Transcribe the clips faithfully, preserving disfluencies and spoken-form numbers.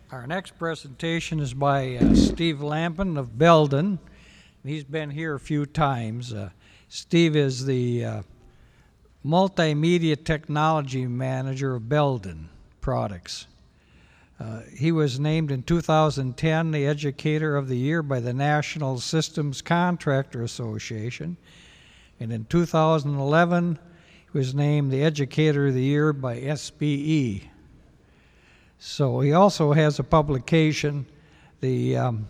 Our next presentation is by uh, Steve Lampin of Belden. He's been here a few times. Uh, Steve is the uh, Multimedia Technology Manager of Belden Products. Uh, he was named in two thousand ten the Educator of the Year by the National Systems Contractor Association. And in two thousand eleven, he was named the Educator of the Year by S B E. So he also has a publication, the um,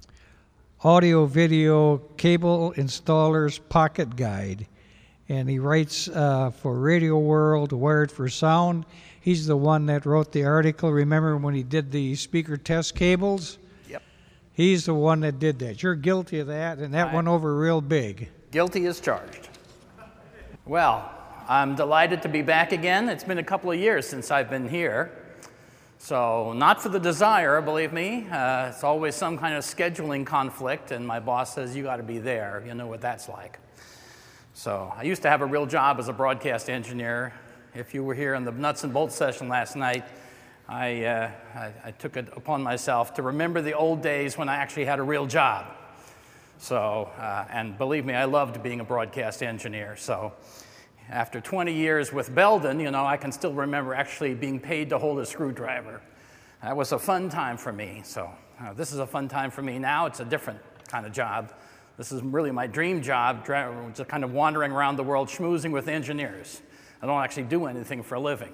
Audio Video Cable Installer's Pocket Guide. And he writes uh, for Radio World, Wired for Sound. He's the one that wrote the article. Remember when he did the speaker test cables? Yep. He's the one that did that. You're guilty of that, and that I, went over real big. Guilty as charged. Well, I'm delighted to be back again. It's been a couple of years since I've been here. So not for the desire, believe me. Uh, it's always some kind of scheduling conflict, and my boss says, you got to be there. You know what that's like. So I used to have a real job as a broadcast engineer. If you were here in the nuts and bolts session last night, I, uh, I, I took it upon myself to remember the old days when I actually had a real job. So, uh, and believe me, I loved being a broadcast engineer. So after twenty years with Belden, you know, I can still remember actually being paid to hold a screwdriver. That was a fun time for me. So uh, this is a fun time for me now. It's a different kind of job. This is really my dream job, just kind of wandering around the world schmoozing with engineers. I don't actually do anything for a living.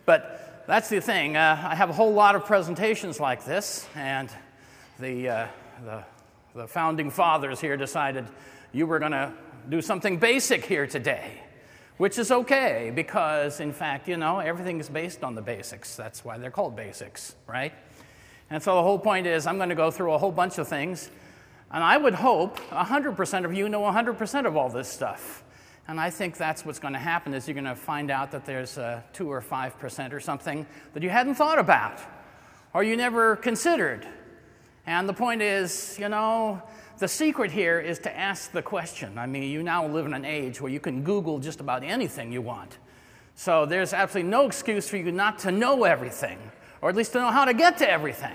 But that's the thing. Uh, I have a whole lot of presentations like this, and the, uh, the, the founding fathers here decided you were going to do something basic here today. Which is okay, because, in fact, you know, everything is based on the basics. That's why they're called basics, right? And so the whole point is I'm going to go through a whole bunch of things, and I would hope one hundred percent of you know one hundred percent of all this stuff. And I think that's what's going to happen is you're going to find out that there's uh, two or five percent or something that you hadn't thought about, or you never considered. And the point is, you know, the secret here is to ask the question. I mean, you now live in an age where you can Google just about anything you want. So there's absolutely no excuse for you not to know everything, or at least to know how to get to everything.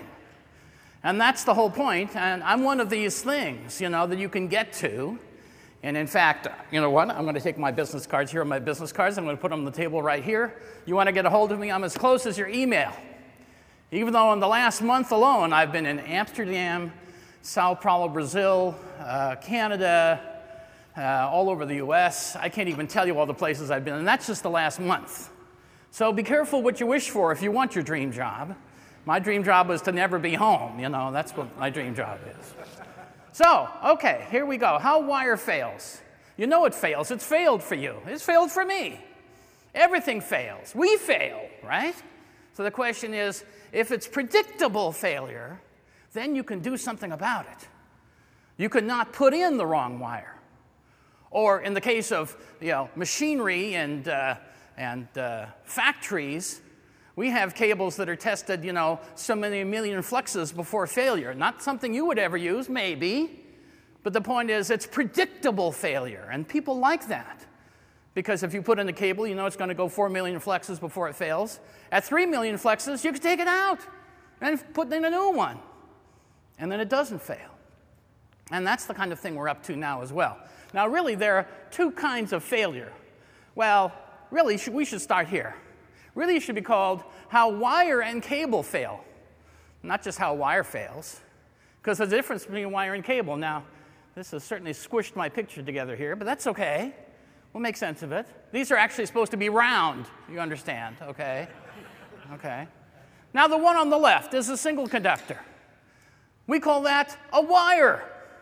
And that's the whole point. And I'm one of these things, you know, that you can get to. And in fact, you know what? I'm going to take my business cards. Here are my business cards. I'm going to put them on the table right here. You want to get a hold of me? I'm as close as your email. Even though in the last month alone, I've been in Amsterdam, Sao Paulo, Brazil, uh, Canada, uh, all over the U S. I can't even tell you all the places I've been, and that's just the last month. So be careful what you wish for if you want your dream job. My dream job was to never be home. You know, that's what my dream job is. So, okay, here we go. How wire fails. You know it fails. It's failed for you. It's failed for me. Everything fails. We fail, right? So the question is, if it's predictable failure, then you can do something about it. You could not put in the wrong wire. Or in the case of, you know, machinery and, uh, and uh, factories, we have cables that are tested, you know, so many million fluxes before failure. Not something you would ever use, maybe. But the point is, it's predictable failure. And people like that. Because if you put in a cable, you know it's going to go four million fluxes before it fails. At three million fluxes, you can take it out and put in a new one. And then it doesn't fail. And that's the kind of thing we're up to now as well. Now, really, there are two kinds of failure. Well, really, we should start here. Really, it should be called how wire and cable fail, not just how wire fails, because there's a difference between wire and cable. Now, this has certainly squished my picture together here, but that's okay. We'll make sense of it. These are actually supposed to be round, you understand, okay? Okay. Now, the one on the left is a single conductor. We call that a wire.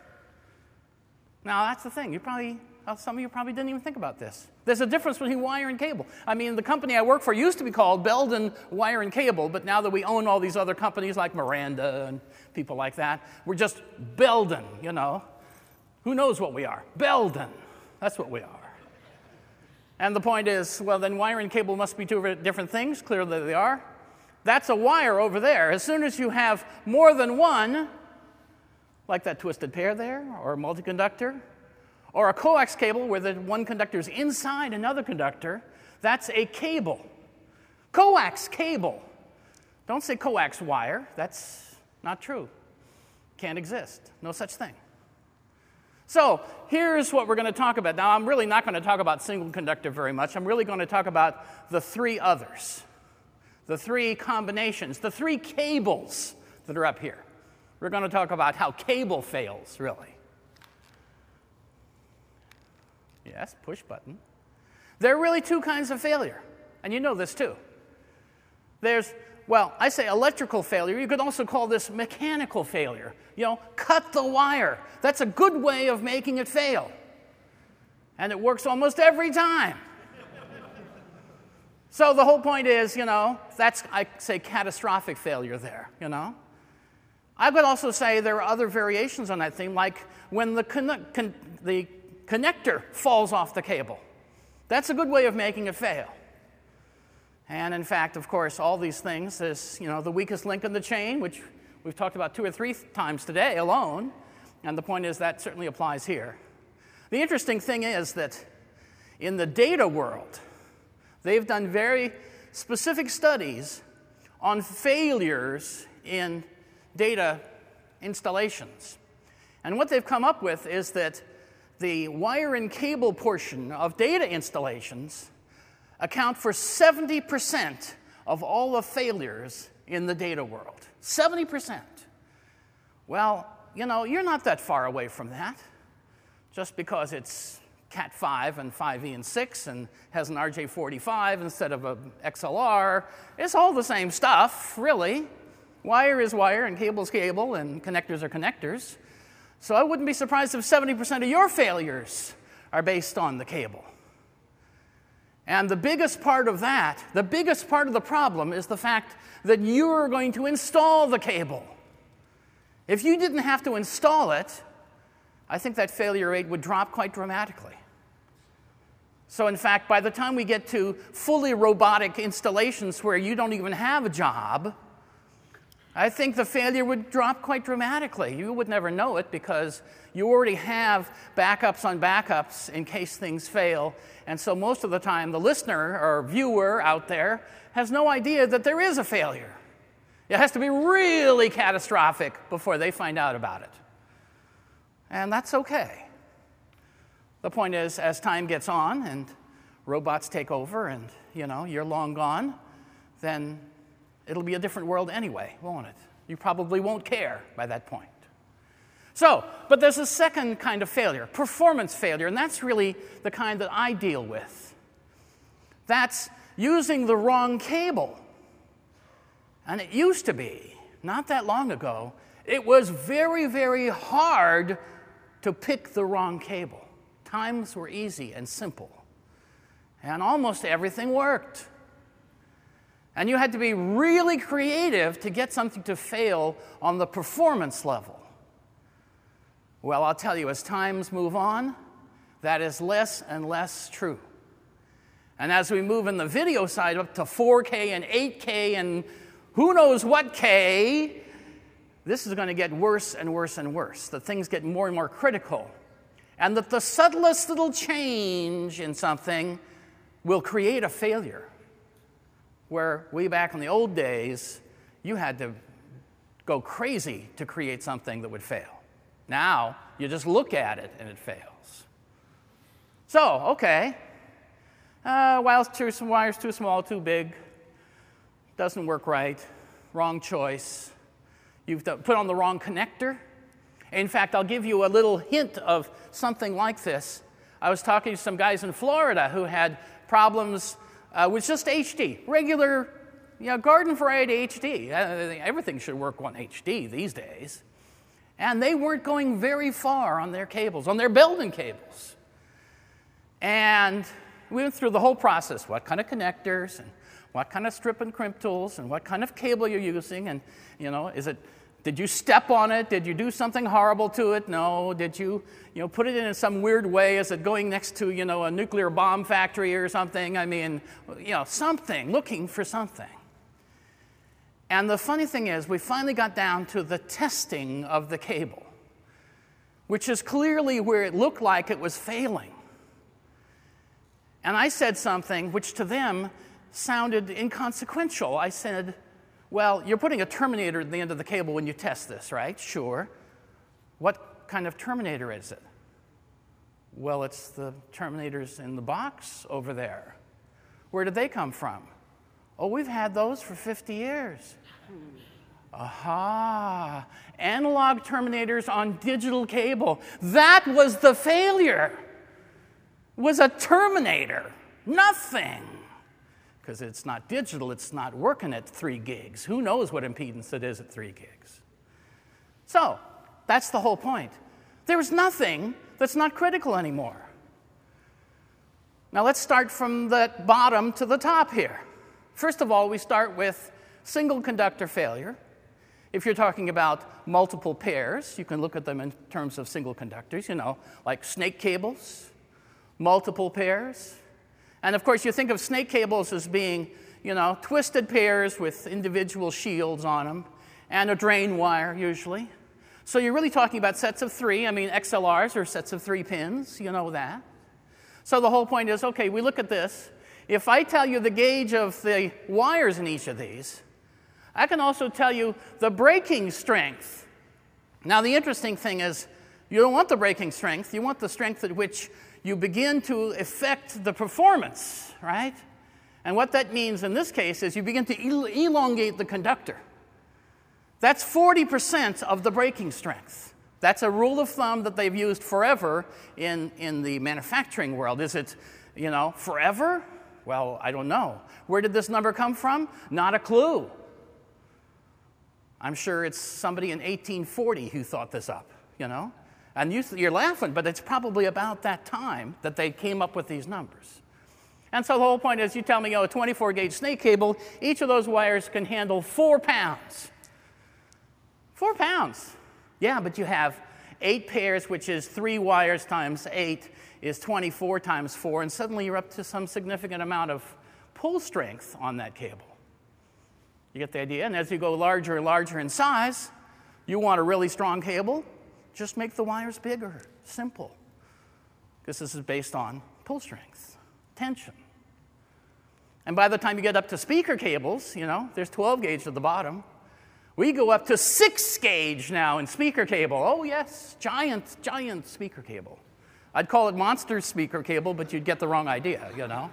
Now, that's the thing. You probably, some of you probably didn't even think about this. There's a difference between wire and cable. I mean, the company I work for used to be called Belden Wire and Cable, but now that we own all these other companies like Miranda and people like that, we're just Belden, you know. Who knows what we are? Belden. That's what we are. And the point is, well, then wire and cable must be two different things. Clearly they are. That's a wire over there. As soon as you have more than one, like that twisted pair there, or a multi-conductor, or a coax cable where the one conductor is inside another conductor, that's a cable. Coax cable. Don't say coax wire. That's not true. Can't exist. No such thing. So here's what we're going to talk about. Now, I'm really not going to talk about single conductor very much. I'm really going to talk about the three others, the three combinations, the three cables that are up here. We're going to talk about how cable fails, really. Yes, push button. There are really two kinds of failure, and you know this too. There's, well, I say electrical failure. You could also call this mechanical failure. You know, cut the wire. That's a good way of making it fail. And it works almost every time. So the whole point is, you know, that's, I say, catastrophic failure there, you know. I would also say there are other variations on that theme, like when the, con- con- the connector falls off the cable. That's a good way of making it fail. And in fact, of course, all these things is, you know, the weakest link in the chain, which we've talked about two or three times today alone. And the point is that certainly applies here. The interesting thing is that in the data world, they've done very specific studies on failures in data installations. And what they've come up with is that the wire and cable portion of data installations account for seventy percent of all the failures in the data world. seventy percent. Well, you know, you're not that far away from that. Just because it's cat five and five E and six and has an R J forty-five instead of a X L R, it's all the same stuff, really. Wire is wire and cable is cable and connectors are connectors. So I wouldn't be surprised if seventy percent of your failures are based on the cable. And the biggest part of that, the biggest part of the problem is the fact that you're going to install the cable. If you didn't have to install it, I think that failure rate would drop quite dramatically. So in fact, by the time we get to fully robotic installations where you don't even have a job, I think the failure would drop quite dramatically. You would never know it because you already have backups on backups in case things fail. And so most of the time, the listener or viewer out there has no idea that there is a failure. It has to be really catastrophic before they find out about it. And that's okay. The point is, as time gets on and robots take over and, you know, you're long gone, then it'll be a different world anyway, won't it? You probably won't care by that point. So, but there's a second kind of failure, performance failure, and that's really the kind that I deal with. That's using the wrong cable. And it used to be, not that long ago, it was very, very hard to pick the wrong cable. Times were easy and simple. And almost everything worked. And you had to be really creative to get something to fail on the performance level. Well, I'll tell you, as times move on, that is less and less true. And as we move in the video side up to four K and eight K and who knows what K, this is going to get worse and worse and worse. That things get more and more critical. And that the subtlest little change in something will create a failure. Where way back in the old days, you had to go crazy to create something that would fail. Now, you just look at it and it fails. So, okay. Uh, wire's too, wire's too small, too big. Doesn't work right. Wrong choice. You've put on the wrong connector. In fact, I'll give you a little hint of something like this. I was talking to some guys in Florida who had problems uh, with just H D, regular, you know, garden variety H D. Uh, everything should work on H D these days. And they weren't going very far on their cables, on their Belden cables. And we went through the whole process, what kind of connectors, and what kind of strip and crimp tools, and what kind of cable you're using, and, you know, is it, did you step on it? Did you do something horrible to it? No. Did you, you know, put it in some weird way? Is it going next to, you know, a nuclear bomb factory or something? I mean, you know, something, looking for something. And the funny thing is, we finally got down to the testing of the cable, which is clearly where it looked like it was failing. And I said something which to them sounded inconsequential. I said, Well, you're putting a terminator at the end of the cable when you test this, right? Sure. What kind of terminator is it? Well, it's the terminators in the box over there. Where did they come from? Oh, we've had those for fifty years. Aha! Analog terminators on digital cable. That was the failure. It was a terminator. Nothing. Because it's not digital, it's not working at three gigs. Who knows what impedance it is at three gigs? So, that's the whole point. There's nothing that's not critical anymore. Now let's start from the bottom to the top here. First of all, we start with single conductor failure. If you're talking about multiple pairs, you can look at them in terms of single conductors, you know, like snake cables, multiple pairs. And of course, you think of snake cables as being, you know, twisted pairs with individual shields on them, and a drain wire, usually. So you're really talking about sets of three. I mean, X L Rs are sets of three pins, you know that. So the whole point is, okay, we look at this. If I tell you the gauge of the wires in each of these, I can also tell you the breaking strength. Now, the interesting thing is, you don't want the breaking strength. You want the strength at which you begin to affect the performance, right? And what that means in this case is you begin to el- elongate the conductor. That's forty percent of the breaking strength. That's a rule of thumb that they've used forever in, in the manufacturing world. Is it, you know, forever? Well, I don't know. Where did this number come from? Not a clue. I'm sure it's somebody in eighteen forty who thought this up, you know? And you, you're laughing, but it's probably about that time that they came up with these numbers. And so the whole point is, you tell me, oh, a twenty-four gauge snake cable, each of those wires can handle four pounds. Four pounds. Yeah, but you have eight pairs, which is three wires times eight is twenty-four times four, and suddenly you're up to some significant amount of pull strength on that cable. You get the idea? And as you go larger and larger in size, you want a really strong cable, just make the wires bigger. Simple. Because this is based on pull strength, tension. And by the time you get up to speaker cables, you know, there's twelve gauge at the bottom. We go up to six gauge now in speaker cable. Oh, yes, giant, giant speaker cable. I'd call it monster speaker cable, but you'd get the wrong idea, you know.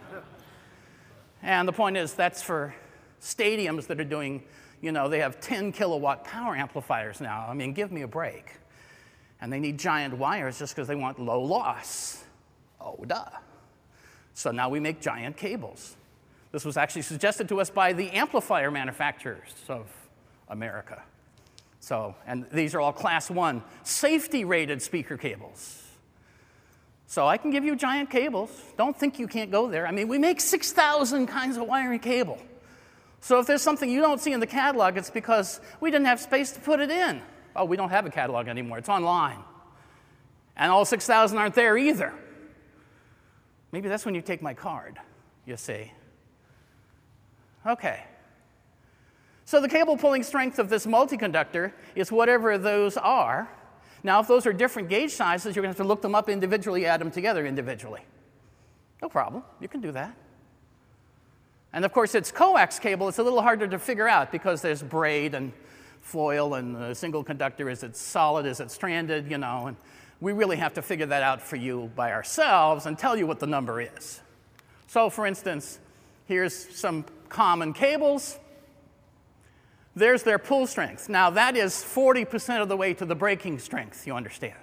And the point is, that's for stadiums that are doing, you know, they have ten kilowatt power amplifiers now. I mean, give me a break. And they need giant wires just because they want low loss. Oh, duh. So now we make giant cables. This was actually suggested to us by the amplifier manufacturers of America. So, and these are all class one safety-rated speaker cables. So I can give you giant cables. Don't think you can't go there. I mean, we make six thousand kinds of wiring cable. So if there's something you don't see in the catalog, it's because we didn't have space to put it in. Oh, we don't have a catalog anymore. It's online. And all six thousand aren't there either. Maybe that's when you take my card, you see. Okay. So the cable pulling strength of this multiconductor is whatever those are. Now, if those are different gauge sizes, you're going to have to look them up individually, add them together individually. No problem. You can do that. And of course, it's coax cable. It's a little harder to figure out because there's braid and foil and a single conductor. Is it solid? Is it stranded? You know, and we really have to figure that out for you by ourselves and tell you what the number is. So, for instance, here's some common cables. There's their pull strength. Now, that is forty percent of the way to the breaking strength, you understand.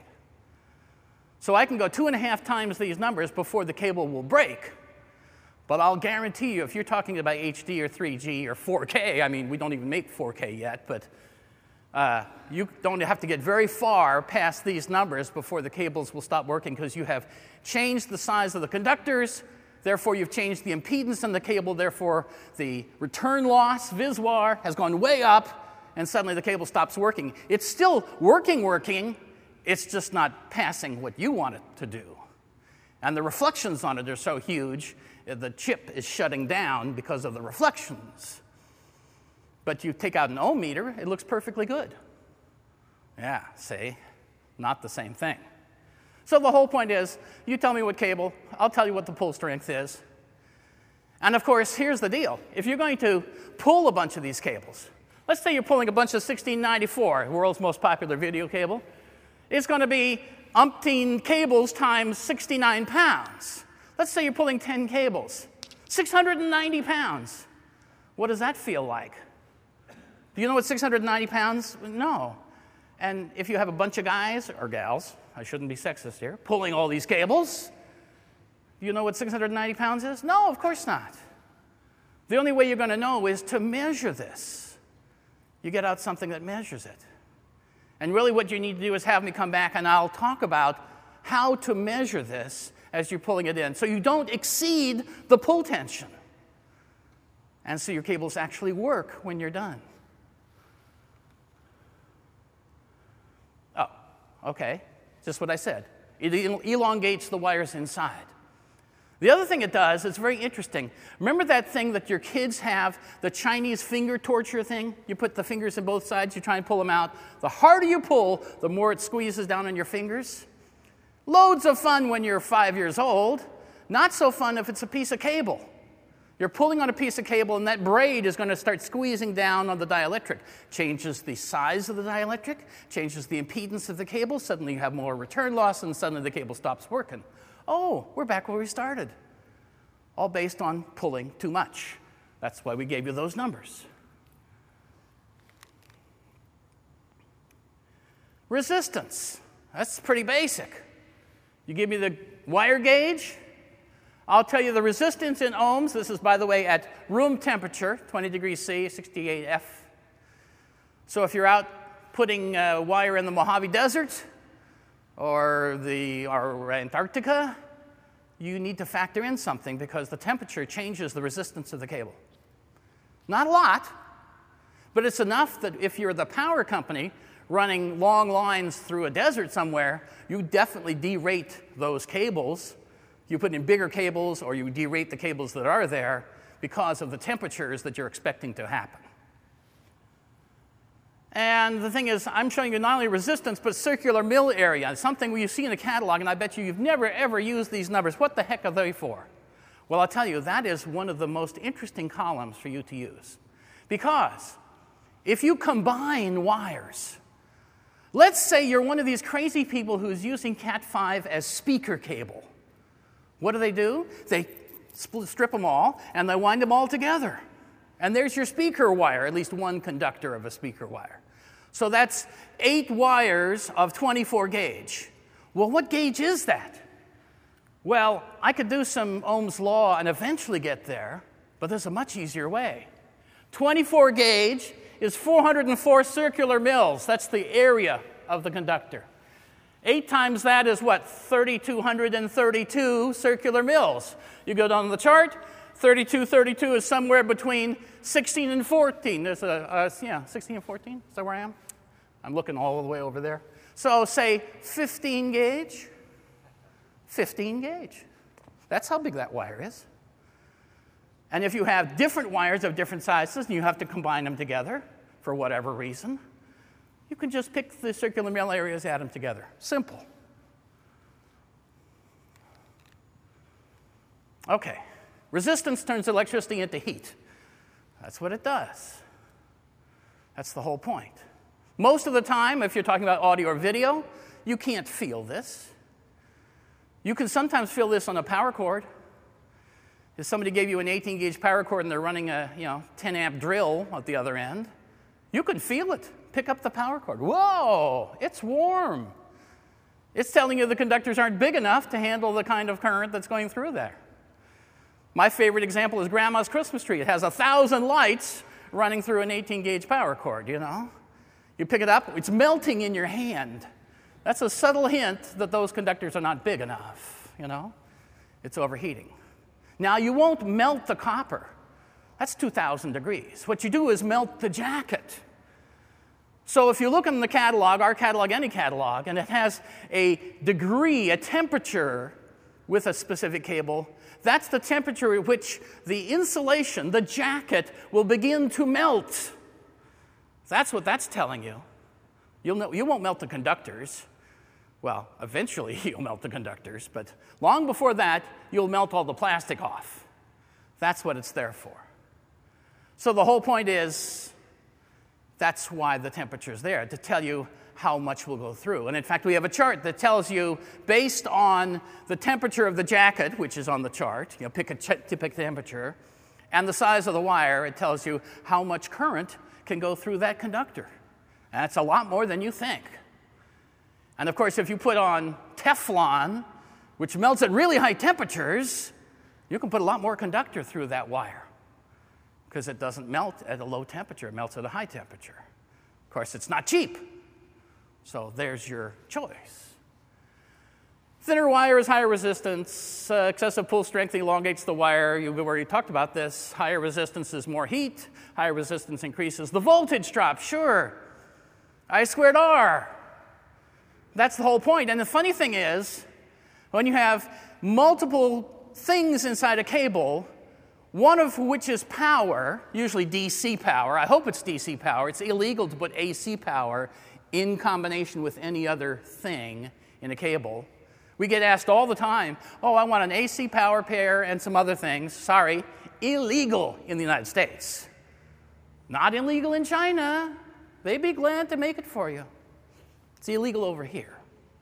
So I can go two and a half times these numbers before the cable will break. But I'll guarantee you, if you're talking about H D or three G or four K, I mean, we don't even make four K yet, but uh, you don't have to get very far past these numbers before the cables will stop working because you have changed the size of the conductors. Therefore, you've changed the impedance in the cable. Therefore, the return loss, V S W R, has gone way up, and suddenly the cable stops working. It's still working, working. It's just not passing what you want it to do. And the reflections on it are so huge, the chip is shutting down because of the reflections. But you take out an ohm meter, it looks perfectly good. Yeah, see? Not the same thing. So the whole point is, you tell me what cable, I'll tell you what the pull strength is. And of course, here's the deal. If you're going to pull a bunch of these cables, Let's say you're pulling a bunch of sixteen ninety-four, the world's most popular video cable. It's going to be umpteen cables times sixty-nine pounds. Let's say you're pulling ten cables, six hundred ninety pounds. What does that feel like? Do you know what six hundred ninety pounds? No. And if you have a bunch of guys, or gals, I shouldn't be sexist here, pulling all these cables, do you know what six hundred ninety pounds is? No, of course not. The only way you're going to know is to measure this. You get out something that measures it. And really what you need to do is have me come back and I'll talk about how to measure this as you're pulling it in so you don't exceed the pull tension. And so your cables actually work when you're done. Oh, okay. Just what I said. It elongates the wires inside. The other thing it does, it's very interesting. Remember that thing that your kids have, the Chinese finger torture thing? You put the fingers in both sides, you try and pull them out. The harder you pull, the more it squeezes down on your fingers. Loads of fun when you're five years old. Not so fun if it's a piece of cable. You're pulling on a piece of cable and that braid is going to start squeezing down on the dielectric. Changes the size of the dielectric, changes the impedance of the cable. Suddenly you have more return loss and suddenly the cable stops working. Oh, we're back where we started. All based on pulling too much. That's why we gave you those numbers. Resistance. That's pretty basic. You give me the wire gauge, I'll tell you the resistance in ohms. This is, by the way, at room temperature, twenty degrees C, sixty-eight F. So if you're out putting uh, wire in the Mojave Desert, or the or Antarctica, you need to factor in something because the temperature changes the resistance of the cable. Not a lot, but it's enough that if you're the power company running long lines through a desert somewhere, you definitely derate those cables. You put in bigger cables or you derate the cables that are there because of the temperatures that you're expecting to happen. And the thing is, I'm showing you not only resistance, but circular mill area, something you see in the catalog, and I bet you you've never, ever used these numbers. What the heck are they for? Well, I'll tell you, that is one of the most interesting columns for you to use. Because if you combine wires, let's say you're one of these crazy people who's using cat five as speaker cable. What do they do? They strip them all, and they wind them all together. And there's your speaker wire, at least one conductor of a speaker wire. So that's eight wires of twenty-four gauge. Well, what gauge is that? Well, I could do some Ohm's law and eventually get there, but there's a much easier way. twenty-four gauge is four hundred four circular mils. That's the area of the conductor. Eight times that is what? three thousand two hundred thirty-two circular mils. You go down the chart, thirty-two, thirty-two is somewhere between sixteen and fourteen. There's a, a, yeah, sixteen and fourteen, is that where I am? I'm looking all the way over there. So say fifteen gauge, fifteen gauge. That's how big that wire is. And if you have different wires of different sizes and you have to combine them together for whatever reason, you can just pick the circular mill areas, add them together. Simple. Okay. Resistance turns electricity into heat. That's what it does. That's the whole point. Most of the time, if you're talking about audio or video, you can't feel this. You can sometimes feel this on a power cord. If somebody gave you an eighteen gauge power cord and they're running a you know, ten amp drill at the other end, you could feel it. Pick up the power cord. Whoa, it's warm. It's telling you the conductors aren't big enough to handle the kind of current that's going through there. My favorite example is Grandma's Christmas tree. It has a thousand lights running through an eighteen gauge power cord, you know. You pick it up, it's melting in your hand. That's a subtle hint that those conductors are not big enough, you know. It's overheating. Now, you won't melt the copper. That's two thousand degrees. What you do is melt the jacket. So if you look in the catalog, our catalog, any catalog, and it has a degree, a temperature with a specific cable, that's the temperature at which the insulation, the jacket, will begin to melt. That's what that's telling you. You'll know, you won't melt the conductors. Well, eventually you'll melt the conductors, but long before that, you'll melt all the plastic off. That's what it's there for. So the whole point is, That's why the temperature is there, to tell you how much will go through. And in fact, we have a chart that tells you, based on the temperature of the jacket, which is on the chart, you know, pick a typical temperature, and the size of the wire, it tells you how much current can go through that conductor. And that's a lot more than you think. And of course, if you put on Teflon, which melts at really high temperatures, you can put a lot more conductor through that wire, because it doesn't melt at a low temperature, it melts at a high temperature. Of course, it's not cheap. So there's your choice. Thinner wire is higher resistance. Uh, excessive pull strength elongates the wire. You've already talked about this. Higher resistance is more heat. Higher resistance increases the voltage drop. Sure. I squared R. That's the whole point. And the funny thing is, when you have multiple things inside a cable, one of which is power, usually D C power. I hope it's D C power. It's illegal to put A C power in combination with any other thing in a cable. We get asked all the time, oh, I want an A C power pair and some other things. Sorry, illegal in the United States. Not illegal in China. They'd be glad to make it for you. It's illegal over here.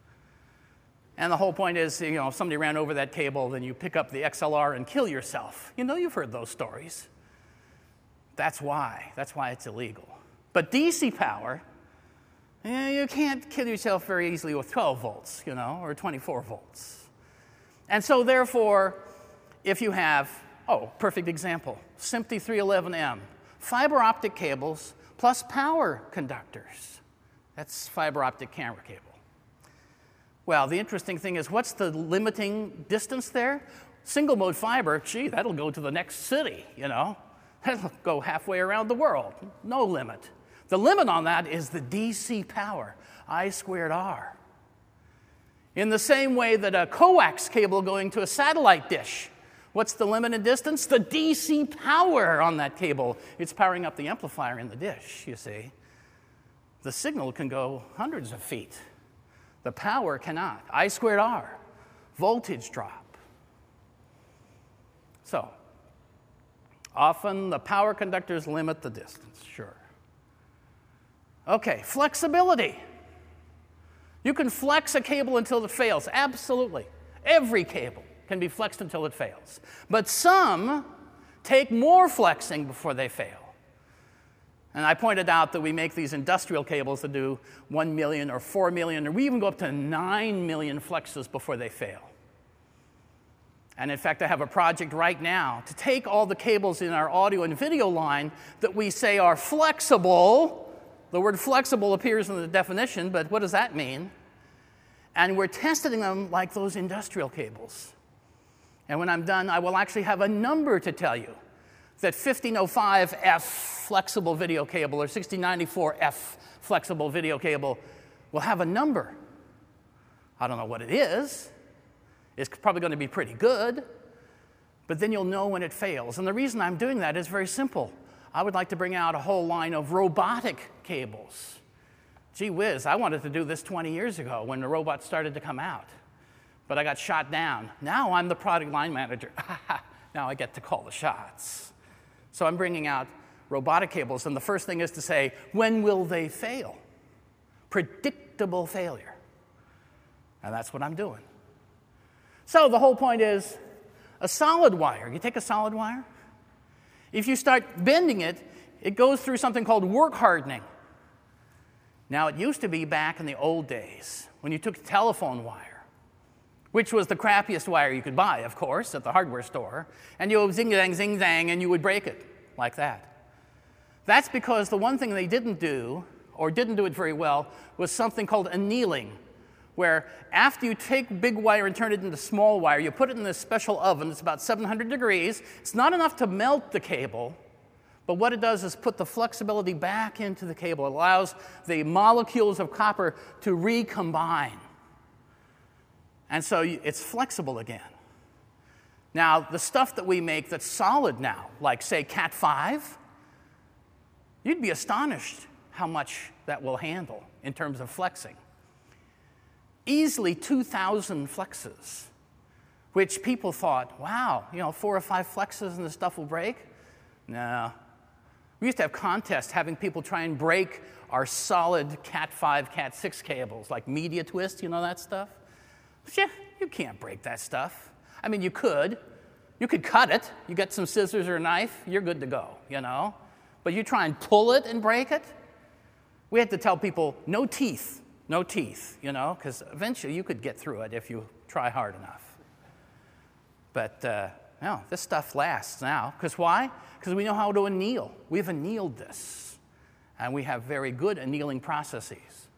And the whole point is, you know, if somebody ran over that cable, then you pick up the X L R and kill yourself. You know, you've heard those stories. That's why. That's why it's illegal. But D C power, yeah, you can't kill yourself very easily with twelve volts, you know, or twenty-four volts. And so therefore, if you have, oh, perfect example, SMPTE three eleven M, fiber optic cables plus power conductors. That's fiber optic camera cable. Well, the interesting thing is, what's the limiting distance there? Single mode fiber, gee, that'll go to the next city, you know. That'll go halfway around the world, no limit. The limit on that is the D C power, I squared R. In the same way that a coax cable going to a satellite dish, what's the limit in distance? The D C power on that cable. It's powering up the amplifier in the dish, you see. The signal can go hundreds of feet. The power cannot. I squared R, voltage drop. So, often the power conductors limit the distance, sure. Okay, flexibility. You can flex a cable until it fails, absolutely. Every cable can be flexed until it fails. But some take more flexing before they fail. And I pointed out that we make these industrial cables that do one million or four million, or we even go up to nine million flexes before they fail. And in fact, I have a project right now to take all the cables in our audio and video line that we say are flexible. The word flexible appears in the definition, but what does that mean? And we're testing them like those industrial cables. And when I'm done, I will actually have a number to tell you that fifteen oh five F flexible video cable or sixteen ninety-four F flexible video cable will have a number. I don't know what it is. It's probably going to be pretty good, but then you'll know when it fails. And the reason I'm doing that is very simple. I would like to bring out a whole line of robotic cables. Gee whiz, I wanted to do this twenty years ago when the robots started to come out, but I got shot down. Now I'm the product line manager. Now I get to call the shots. So I'm bringing out robotic cables, and the first thing is to say, when will they fail? Predictable failure. And that's what I'm doing. So the whole point is, a solid wire, you take a solid wire, if you start bending it, it goes through something called work hardening. Now, it used to be back in the old days when you took a telephone wire, which was the crappiest wire you could buy, of course, at the hardware store, and you would zing-zang, zing-zang, and you would break it like that. That's because the one thing they didn't do, or didn't do it very well, was something called annealing, where after you take big wire and turn it into small wire, you put it in this special oven. It's about seven hundred degrees. It's not enough to melt the cable, but what it does is put the flexibility back into the cable. It allows the molecules of copper to recombine. And so it's flexible again. Now, the stuff that we make that's solid now, like, say, cat five, you'd be astonished how much that will handle in terms of flexing. Easily two thousand flexes, which people thought, wow, you know, four or five flexes and the stuff will break. No, We used to have contests having people try and break our solid cat five, cat six cables, like media twist, you know that stuff? Yeah, you can't break that stuff. I mean, you could. You could cut it. You get some scissors or a knife, you're good to go, you know? But you try and pull it and break it? We had to tell people, no teeth, no teeth, you know, because eventually you could get through it if you try hard enough. But, uh, no, this stuff lasts now. Because why? Because we know how to anneal. We've annealed this. And we have very good annealing processes.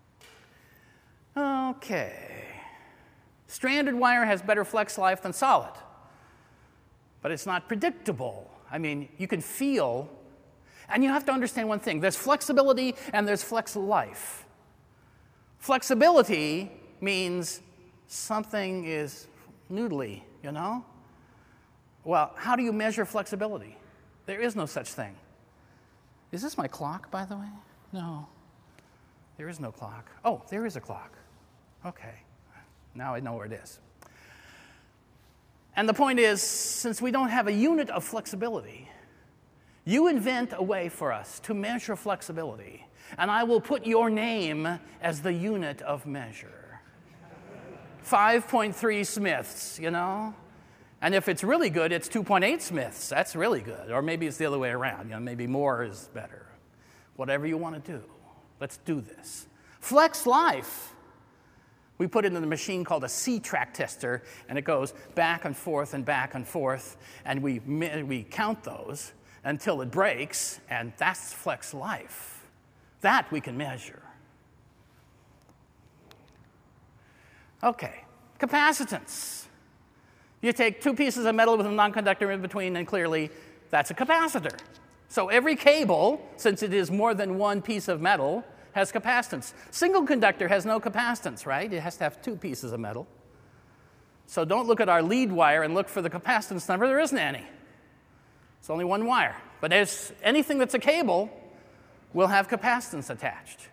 Okay. Stranded wire has better flex life than solid. But it's not predictable. I mean, you can feel, and you have to understand one thing. There's flexibility and there's flex life. Flexibility means something is noodly, you know? Well, how do you measure flexibility? There is no such thing. Is this my clock, by the way? No. There is no clock. Oh, there is a clock. Okay. Now I know where it is. And the point is, since we don't have a unit of flexibility, you invent a way for us to measure flexibility, and I will put your name as the unit of measure. five point three Smiths, you know? And if it's really good, it's two point eight Smiths. That's really good. Or maybe it's the other way around. You know, maybe more is better. Whatever you want to do, let's do this. Flex life. We put it in a machine called a C-track tester, and it goes back and forth and back and forth, and we, we count those until it breaks, and that's flex life. That we can measure. Okay, capacitance. You take two pieces of metal with a non-conductor in between, and clearly that's a capacitor. So every cable, since it is more than one piece of metal, has capacitance. Single conductor has no capacitance, right? It has to have two pieces of metal. So don't look at our lead wire and look for the capacitance number. There isn't any. It's only one wire. But as anything that's a cable will have capacitance attached.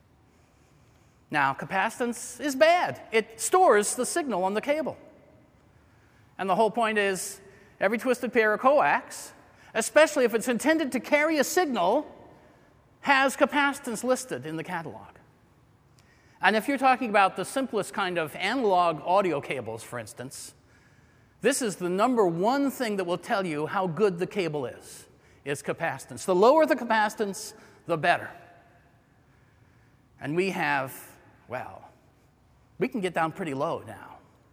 Now, capacitance is bad. It stores the signal on the cable. And the whole point is, every twisted pair of coax, especially if it's intended to carry a signal, has capacitance listed in the catalog. And if you're talking about the simplest kind of analog audio cables, for instance, this is the number one thing that will tell you how good the cable is, is capacitance. The lower the capacitance, the better. And we have, well, we can get down pretty low now.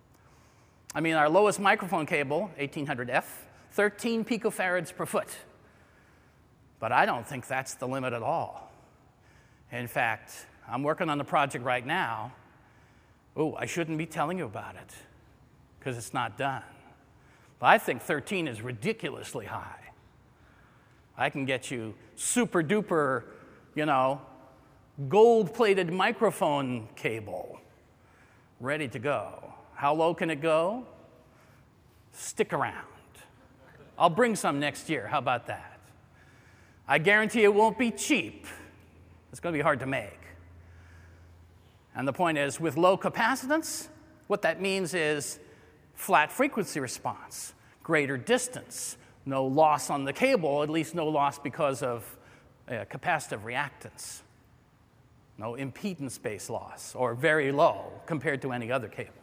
I mean, our lowest microphone cable, eighteen hundred F, thirteen picofarads per foot. But I don't think that's the limit at all. In fact, I'm working on a project right now. Oh, I shouldn't be telling you about it because it's not done. But I think thirteen is ridiculously high. I can get you super duper, you know, gold-plated microphone cable ready to go. How low can it go? Stick around. I'll bring some next year. How about that? I guarantee it won't be cheap. It's going to be hard to make. And the point is, with low capacitance, what that means is flat frequency response, greater distance, no loss on the cable, at least no loss because of uh, capacitive reactance, no impedance-based loss, or very low compared to any other cable.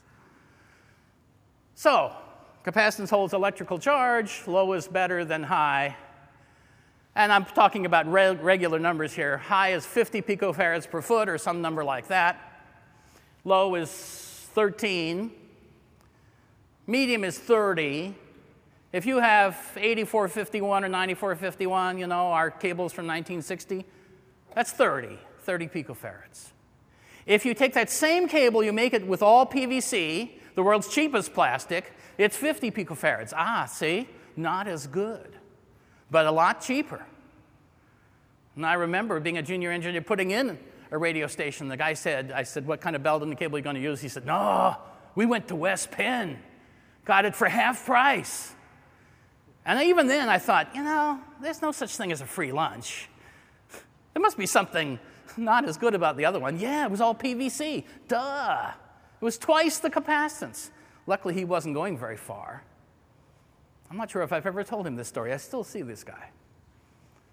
So, capacitance holds electrical charge, low is better than high. And I'm talking about re regular numbers here. High is fifty picofarads per foot, or some number like that. Low is thirteen. Medium is thirty. If you have eighty-four fifty-one or ninety-four fifty-one, you know, our cables from nineteen sixty, that's thirty, thirty picofarads. If you take that same cable, you make it with all P V C, the world's cheapest plastic, it's fifty picofarads. Ah, see? Not as good, but a lot cheaper. And I remember being a junior engineer putting in a radio station. The guy said, I said, what kind of Belden cable are you going to use? He said, no, we went to West Penn, got it for half price. And even then I thought, you know, there's no such thing as a free lunch. There must be something not as good about the other one. Yeah, it was all P V C. Duh. It was twice the capacitance. Luckily, he wasn't going very far. I'm not sure if I've ever told him this story. I still see this guy.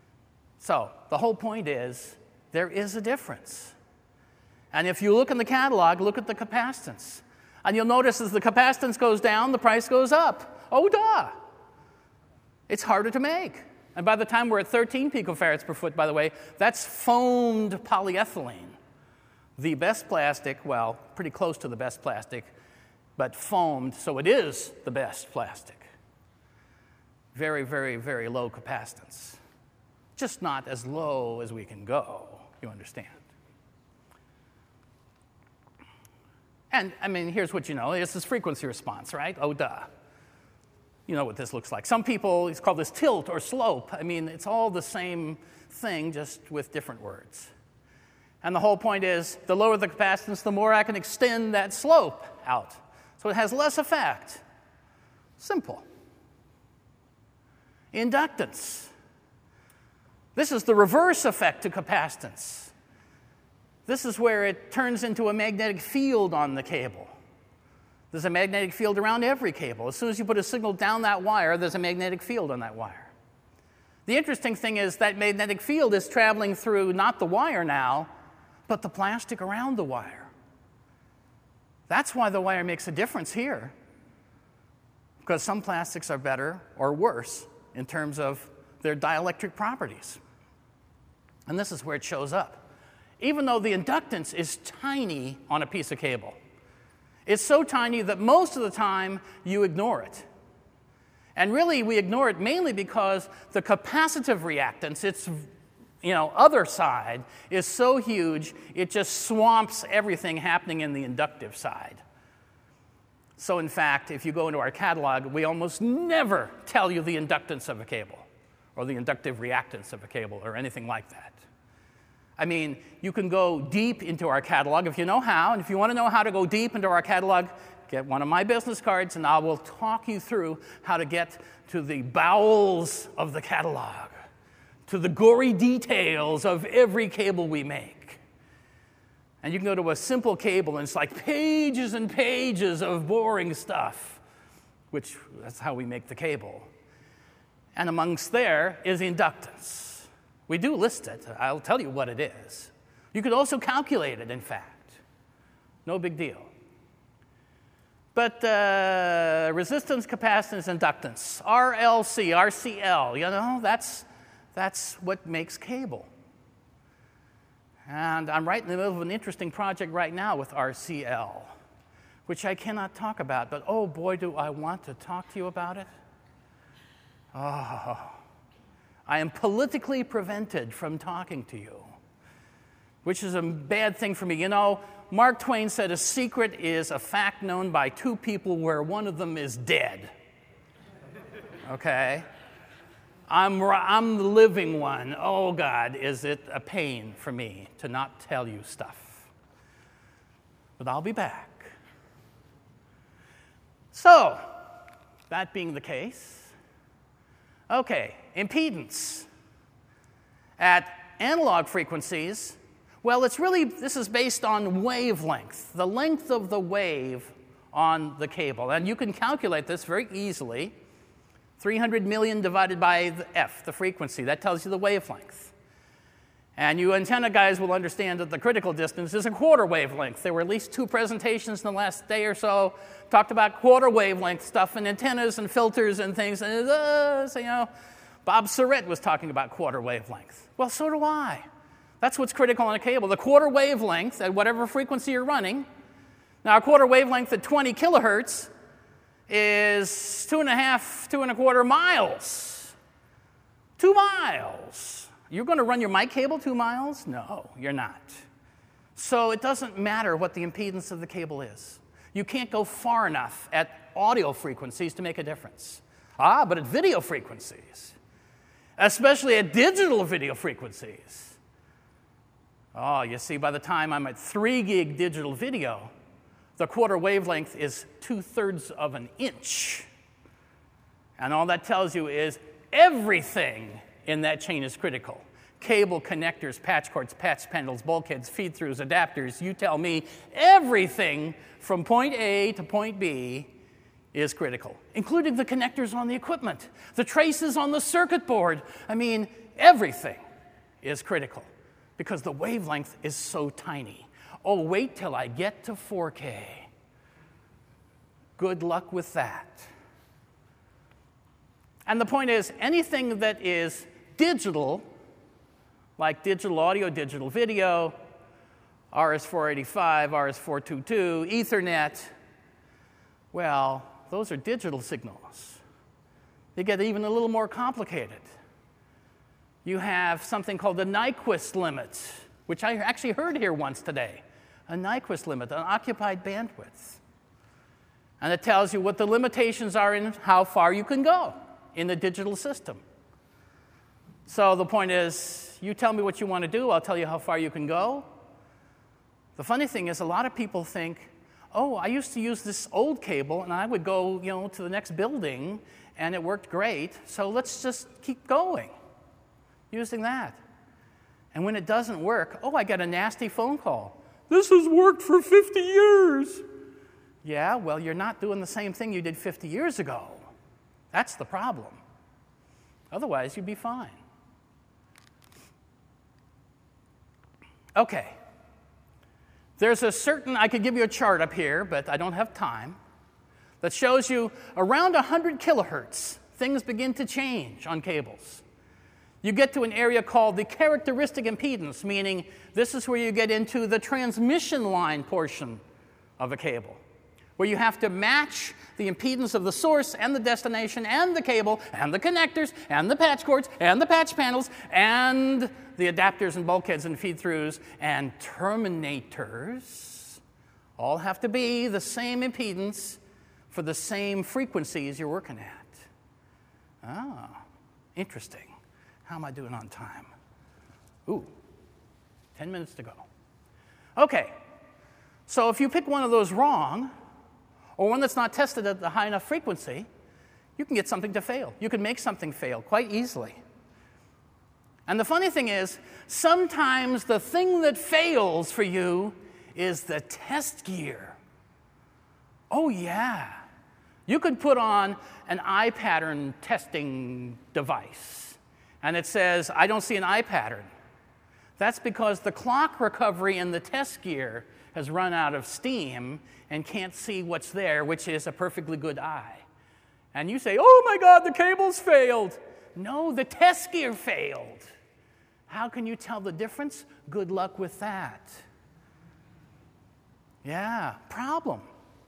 So the whole point is there is a difference. And if you look in the catalog, look at the capacitance. And you'll notice as the capacitance goes down, the price goes up. Oh, duh. It's harder to make. And by the time we're at thirteen picofarads per foot, by the way, that's foamed polyethylene. The best plastic, well, pretty close to the best plastic, but foamed, so it is the best plastic. Very, very, very low capacitance. Just not as low as we can go, you understand. And, I mean, here's what you know. This is frequency response, right? Oh, duh. You know what this looks like. Some people, it's called this tilt or slope. I mean, it's all the same thing, just with different words. And the whole point is, the lower the capacitance, the more I can extend that slope out. So it has less effect. Simple. Inductance. This is the reverse effect to capacitance. This is where it turns into a magnetic field on the cable. There's a magnetic field around every cable. As soon as you put a signal down that wire, there's a magnetic field on that wire. The interesting thing is that magnetic field is traveling through not the wire now, but the plastic around the wire. That's why the wire makes a difference here, because some plastics are better or worse in terms of their dielectric properties. And this is where it shows up. Even though the inductance is tiny on a piece of cable, it's so tiny that most of the time you ignore it. And really, we ignore it mainly because the capacitive reactance, its you know, other side, is so huge, it just swamps everything happening in the inductive side. So in fact, if you go into our catalog, we almost never tell you the inductance of a cable or the inductive reactance of a cable or anything like that. I mean, you can go deep into our catalog if you know how, and if you want to know how to go deep into our catalog, get one of my business cards and I will talk you through how to get to the bowels of the catalog, to the gory details of every cable we make. And you can go to a simple cable and it's like pages and pages of boring stuff, which that's how we make the cable. And amongst there is inductance. We do list it. I'll tell you what it is. You could also calculate it, in fact. No big deal. But uh, resistance, capacitance, inductance, R L C, R C L, you know, that's, that's what makes cable. And I'm right in the middle of an interesting project right now with R C L, which I cannot talk about, but oh boy, do I want to talk to you about it. Oh, I am politically prevented from talking to you, which is a bad thing for me. You know, Mark Twain said a secret is a fact known by two people where one of them is dead. Okay? I'm, I'm the living one. Oh, God, is it a pain for me to not tell you stuff. But I'll be back. So, that being the case, okay, impedance. At analog frequencies, well, it's really, this is based on wavelength, the length of the wave on the cable. And you can calculate this very easily. three hundred million divided by the F, the frequency, that tells you the wavelength. And you antenna guys will understand that the critical distance is a quarter wavelength. There were at least two presentations in the last day or so, talked about quarter wavelength stuff and antennas and filters and things. And uh, so, you know, Bob Surrett was talking about quarter wavelength. Well, so do I. That's what's critical on a cable. The quarter wavelength at whatever frequency you're running. Now, a quarter wavelength at twenty kilohertz is two and a half, two and a quarter miles. Two miles. You're going to run your mic cable two miles? No, you're not. So it doesn't matter what the impedance of the cable is. You can't go far enough at audio frequencies to make a difference. Ah, but at video frequencies, especially at digital video frequencies. Oh, you see, by the time I'm at three gig digital video, the quarter wavelength is two-thirds of an inch. And all that tells you is everything in that chain is critical. Cable, connectors, patch cords, patch panels, bulkheads, feed-throughs, adapters, you tell me, everything from point A to point B is critical, including the connectors on the equipment, the traces on the circuit board. I mean, everything. is critical because the wavelength is so tiny. Oh, wait till I get to four K. Good luck with that. And the point is, anything that is digital, like digital audio, digital video, R S four eighty-five, R S four twenty-two, Ethernet, well, those are digital signals. They get even a little more complicated. You have something called the Nyquist limit, which I actually heard here once today. A Nyquist limit, an occupied bandwidth. And it tells you what the limitations are in how far you can go in the digital system. So the point is, you tell me what you want to do, I'll tell you how far you can go. The funny thing is, a lot of people think, oh, I used to use this old cable, and I would go, you know, to the next building, and it worked great, so let's just keep going using that. And when it doesn't work, oh, I get a nasty phone call. This has worked for fifty years. Yeah, well, you're not doing the same thing you did fifty years ago. That's the problem. Otherwise, you'd be fine. Okay. There's a certain, I could give you a chart up here, but I don't have time, that shows you around one hundred kilohertz, things begin to change on cables. You get to an area called the characteristic impedance, meaning this is where you get into the transmission line portion of a cable, where you have to match the impedance of the source and the destination and the cable and the connectors and the patch cords and the patch panels and the adapters and bulkheads and feed-throughs and terminators all have to be the same impedance for the same frequencies you're working at. Ah, interesting. How am I doing on time? Ooh, ten minutes to go. Okay, so if you pick one of those wrong, or one that's not tested at the high enough frequency, you can get something to fail. You can make something fail quite easily. And the funny thing is, sometimes the thing that fails for you is the test gear. Oh, yeah. You could put on an eye pattern testing device, and it says, I don't see an eye pattern. That's because the clock recovery in the test gear has run out of steam and can't see what's there, which is a perfectly good eye. And you say, oh my God, the cable's failed. No, the test gear failed. How can you tell the difference? Good luck with that. Yeah, problem.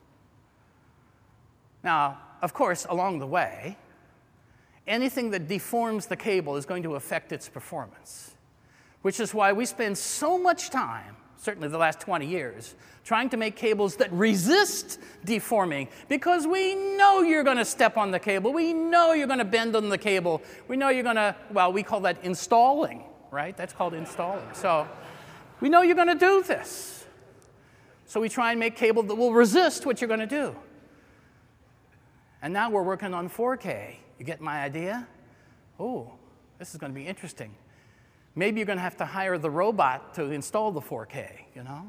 Now, of course, along the way, anything that deforms the cable is going to affect its performance, which is why we spend so much time, certainly the last twenty years, trying to make cables that resist deforming, because we know you're going to step on the cable. We know you're going to bend on the cable. We know you're going to, well, we call that installing, right? That's called installing. So we know you're going to do this. So we try and make cable that will resist what you're going to do. And now we're working on four K. You get my idea? Oh, this is going to be interesting. Maybe you're going to have to hire the robot to install the four K, you know?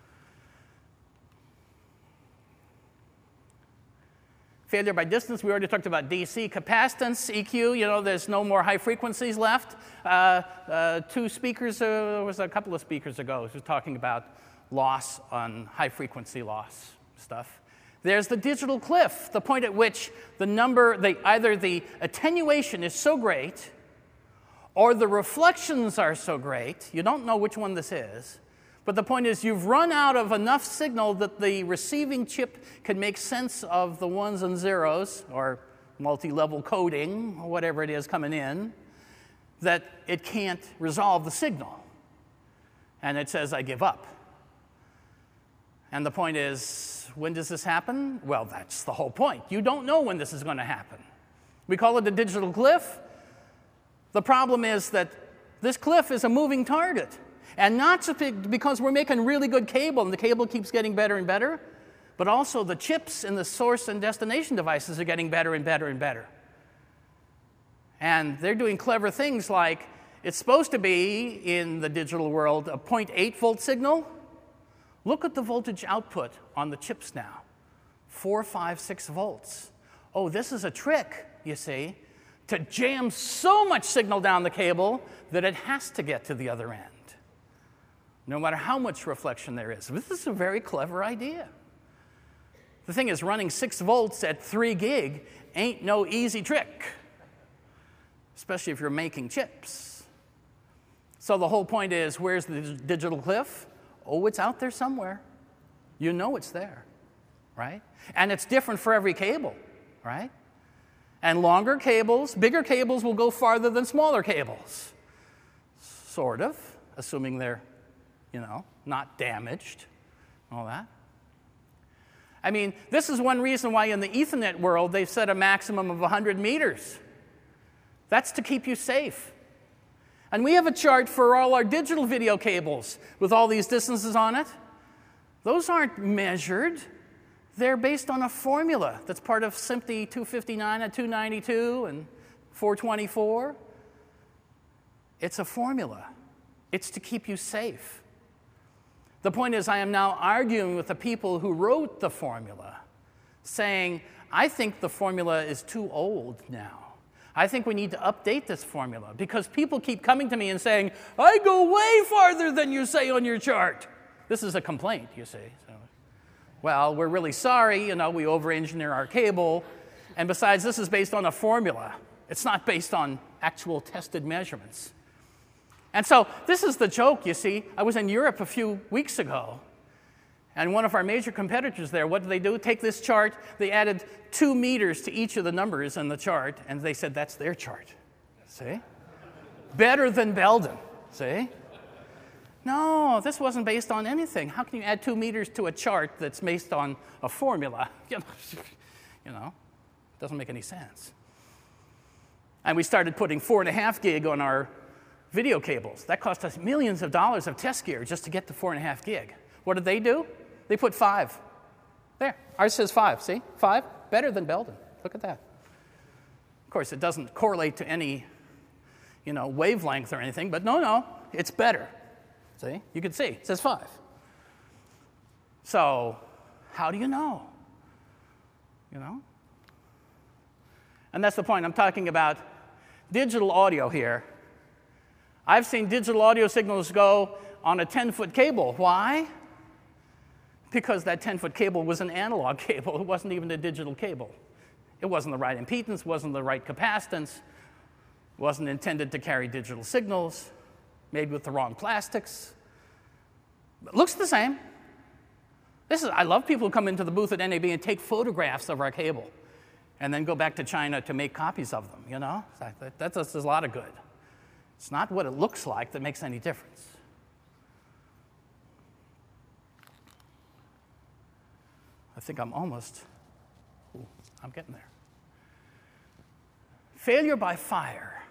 Failure by distance, we already talked about D C. Capacitance, E Q, you know, there's no more high frequencies left. Uh, uh, two speakers, uh, was a couple of speakers ago, was talking about loss on high frequency loss stuff. There's the digital cliff, the point at which the number, the, either the attenuation is so great or the reflections are so great, you don't know which one this is, but the point is you've run out of enough signal that the receiving chip can make sense of the ones and zeros, or multi-level coding, or whatever it is coming in, that it can't resolve the signal. And it says, I give up. And the point is, when does this happen? Well, that's the whole point. You don't know when this is going to happen. We call it the digital cliff. The problem is that this cliff is a moving target. And not just because we're making really good cable and the cable keeps getting better and better, but also the chips in the source and destination devices are getting better and better and better. And they're doing clever things like, it's supposed to be, in the digital world, a zero point eight volt signal. Look at the voltage output on the chips now. Four, five, six volts. Oh, this is a trick, you see, to jam so much signal down the cable that it has to get to the other end, no matter how much reflection there is. This is a very clever idea. The thing is, running six volts at three gig ain't no easy trick, especially if you're making chips. So the whole point is, where's the digital cliff? Oh, it's out there somewhere. You know it's there, right? And it's different for every cable, right? And longer cables, bigger cables will go farther than smaller cables. Sort of, assuming they're, you know, not damaged, all that. I mean, this is one reason why in the Ethernet world they've set a maximum of one hundred meters. That's to keep you safe. And we have a chart for all our digital video cables with all these distances on it. Those aren't measured. They're based on a formula that's part of SMPTE two fifty-nine and two ninety-two and four twenty-four. It's a formula. It's to keep you safe. The point is, I am now arguing with the people who wrote the formula, saying, I think the formula is too old now. I think we need to update this formula, because people keep coming to me and saying, I go way farther than you say on your chart. This is a complaint, you see. So, well, we're really sorry, you know, we over-engineer our cable, and besides, this is based on a formula. It's not based on actual tested measurements. And so this is the joke, you see. I was in Europe a few weeks ago, and one of our major competitors there, what did they do? Take this chart, they added two meters to each of the numbers in the chart, and they said that's their chart. See? Better than Belden, see? No, this wasn't based on anything. How can you add two meters to a chart that's based on a formula? You know, doesn't make any sense. And we started putting four and a half gig on our video cables. That cost us millions of dollars of test gear just to get to four and a half gig. What did they do? They put five. There, ours says five, see? Five, better than Belden. Look at that. Of course, it doesn't correlate to any, you know, wavelength or anything, but no, no, it's better. See, you can see, it says five. So, how do you know? You know? And that's the point. I'm talking about digital audio here. I've seen digital audio signals go on a ten-foot cable. Why? Because that ten-foot cable was an analog cable. It wasn't even a digital cable. It wasn't the right impedance, wasn't the right capacitance, wasn't intended to carry digital signals, made with the wrong plastics. But looks the same. This is, I love people who come into the booth at N A B and take photographs of our cable and then go back to China to make copies of them, you know? That, that, that does a lot of good. It's not what it looks like that makes any difference. I think I'm almost, ooh, I'm getting there. Failure by fire.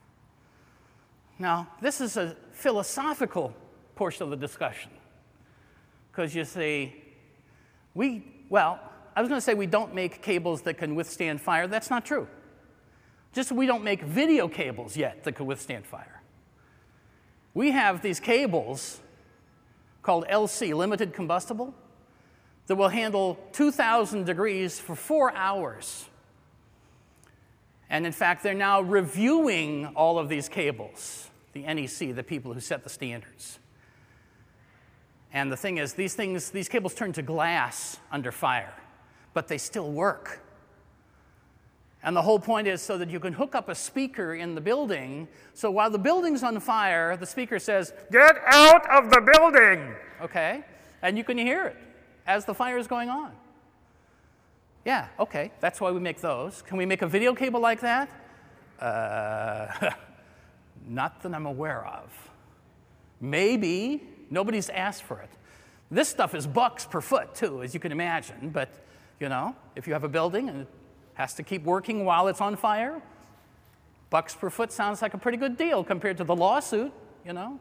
Now, this is a philosophical portion of the discussion, because you see, we, well, I was going to say we don't make cables that can withstand fire. That's not true. Just we don't make video cables yet that can withstand fire. We have these cables called L C, limited combustible, that will handle two thousand degrees for four hours. And in fact, they're now reviewing all of these cables, the N E C, the people who set the standards. And the thing is, these things, these cables turn to glass under fire, but they still work. And the whole point is so that you can hook up a speaker in the building, so while the building's on fire, the speaker says, "Get out of the building!" Okay? And you can hear it as the fire is going on. Yeah, okay, that's why we make those. Can we make a video cable like that? Uh, not that I'm aware of. Maybe. Nobody's asked for it. This stuff is bucks per foot, too, as you can imagine. But, you know, if you have a building and it has to keep working while it's on fire, bucks per foot sounds like a pretty good deal compared to the lawsuit, you know.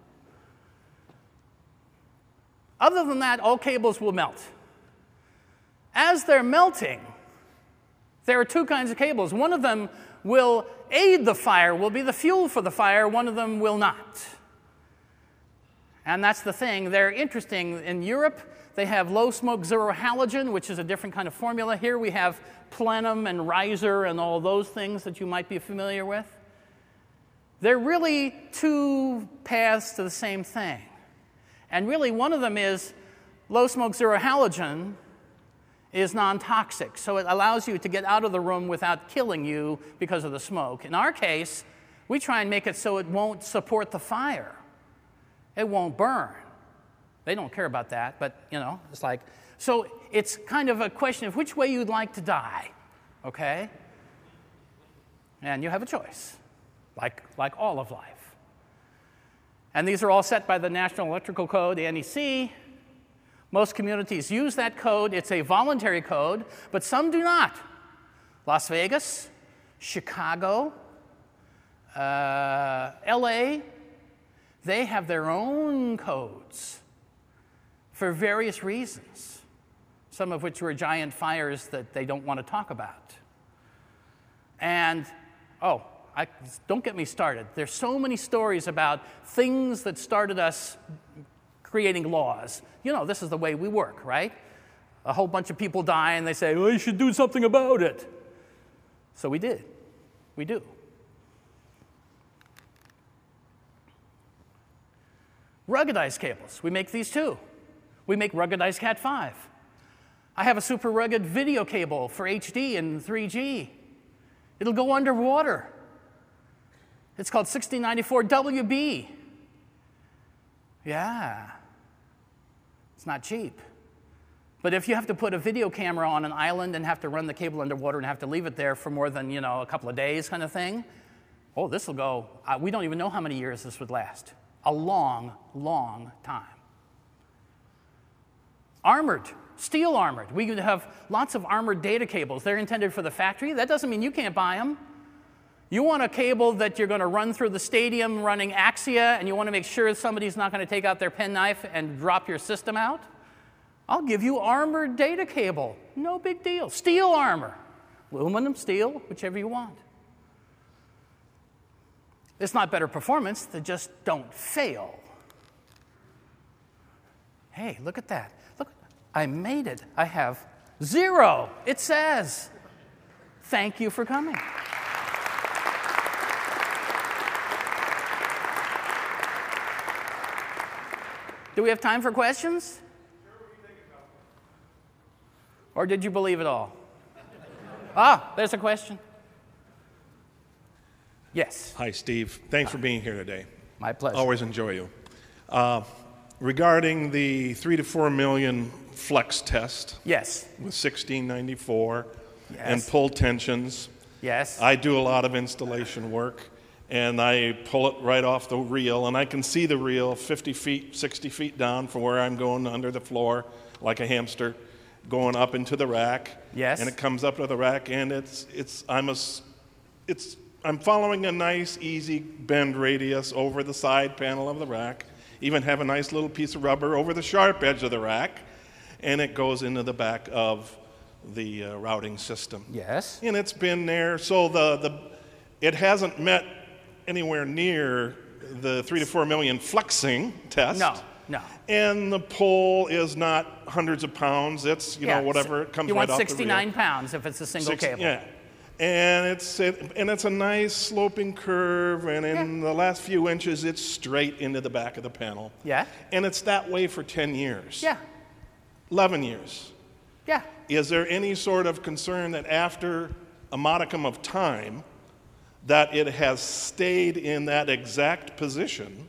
Other than that, all cables will melt. As they're melting, there are two kinds of cables. One of them will aid the fire, will be the fuel for the fire. One of them will not. And that's the thing. They're interesting. In Europe, they have low smoke, zero halogen, which is a different kind of formula. Here we have plenum and riser and all those things that you might be familiar with. They're really two paths to the same thing. And really, one of them is low smoke, zero halogen is non-toxic. So it allows you to get out of the room without killing you because of the smoke. In our case, we try and make it so it won't support the fire. It won't burn. They don't care about that, but, you know, it's like, so it's kind of a question of which way you'd like to die, okay? And you have a choice, like, like all of life. And these are all set by the National Electrical Code, the N E C. Most communities use that code. It's a voluntary code, but some do not. Las Vegas, Chicago, uh, L A, they have their own codes for various reasons, some of which were giant fires that they don't want to talk about. And, oh, I, don't get me started. There's so many stories about things that started us creating laws. You know, this is the way we work, right? A whole bunch of people die and they say, well, you should do something about it. So we did. We do. Ruggedized cables. We make these too. We make ruggedized cat five. I have a super rugged video cable for H D and three G. It'll go underwater. It's called sixteen ninety-four W B. Yeah. It's not cheap. But if you have to put a video camera on an island and have to run the cable underwater and have to leave it there for more than, you know, a couple of days kind of thing, oh, this will go, uh, we don't even know how many years this would last. A long, long time. Armored, steel armored. We could have lots of armored data cables. They're intended for the factory. That doesn't mean you can't buy them. You want a cable that you're going to run through the stadium running Axia, and you want to make sure somebody's not going to take out their penknife and drop your system out? I'll give you armored data cable. No big deal. Steel armor. Aluminum, steel, whichever you want. It's not better performance. They just don't fail. Hey, look at that. Look, I made it. I have zero. It says, thank you for coming. Do we have time for questions? Or did you believe it all? Ah, there's a question. Yes. Hi, Steve. Thanks for being here today. My pleasure. Always enjoy you. Uh, regarding the three to four million flex test Yes. with sixteen ninety-four Yes. and pull tensions, Yes. I do a lot of installation work, and I pull it right off the reel, and I can see the reel fifty feet, sixty feet down from where I'm going under the floor, like a hamster, going up into the rack. Yes. And it comes up to the rack, and it's it's I'm a s- it's I'm following a nice, easy bend radius over the side panel of the rack. Even have a nice little piece of rubber over the sharp edge of the rack, and it goes into the back of the uh, routing system. Yes. And it's been there, so the the it hasn't met anywhere near the three to four million flexing test. No, no. And the pull is not hundreds of pounds. It's, you Yeah, know, whatever. It comes You right want off the reel. sixty-nine pounds if it's a single Six- cable. Yeah. And it's it, and it's a nice sloping curve, and in Yeah. the last few inches, it's straight into the back of the panel. Yeah. And it's that way for ten years. Yeah. eleven years. Yeah. Is there any sort of concern that after a modicum of time, that it has stayed in that exact position,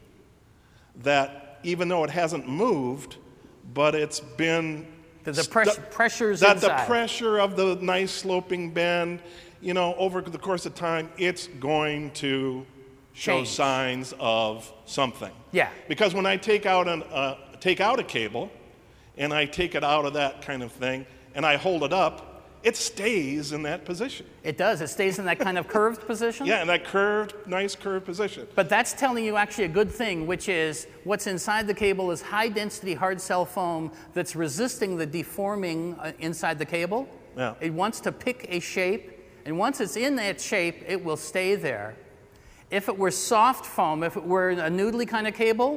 that even though it hasn't moved, but it's been The, the stu- press, pressure's that inside. the pressure of the nice sloping bend, you know, over the course of time, it's going to show Change. signs of something. Yeah. Because when I take out an uh, take out a cable, and I take it out of that kind of thing, and I hold it up, it stays in that position. It does. It stays in that kind of curved position. Yeah, in that curved, nice curved position. But that's telling you actually a good thing, which is what's inside the cable is high-density hard cell foam that's resisting the deforming uh, inside the cable. Yeah. It wants to pick a shape, and once it's in that shape, it will stay there. If it were soft foam, if it were a noodly kind of cable,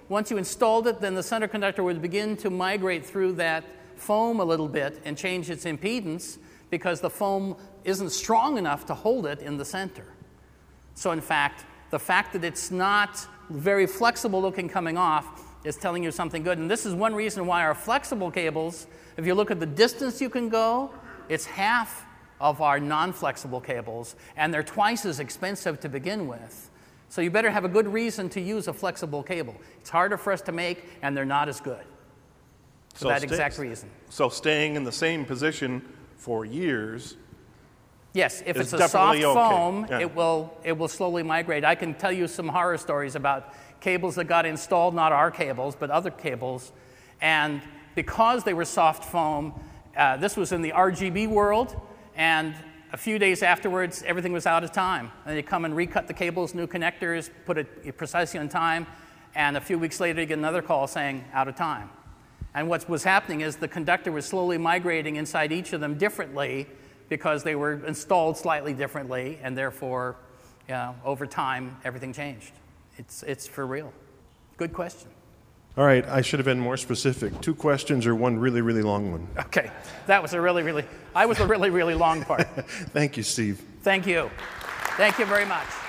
Once you installed it, then the center conductor would begin to migrate through that foam a little bit and change its impedance because the foam isn't strong enough to hold it in the center. So in fact, the fact that it's not very flexible looking coming off is telling you something good. And this is one reason why our flexible cables, if you look at the distance you can go, it's half of our non-flexible cables, and they're twice as expensive to begin with. So you better have a good reason to use a flexible cable. It's harder for us to make, and they're not as good. For So that sta- exact reason. So staying in the same position for years. Yes, if It's it's a soft definitely okay. foam, Yeah. it will it will slowly migrate. I can tell you some horror stories about cables that got installed, not our cables, but other cables, and because they were soft foam, uh, this was in the R G B world, and a few days afterwards, everything was out of time. And they come and recut the cables, new connectors, put it precisely on time, and a few weeks later, you get another call saying out of time. And what was happening is the conductor was slowly migrating inside each of them differently because they were installed slightly differently, and therefore, you know, over time, everything changed. It's, it's for real. Good question. All right, I should have been more specific. Two questions or one really, really long one? Okay, that was a really, really, I was a really, really long part. Thank you, Steve. Thank you. Thank you very much.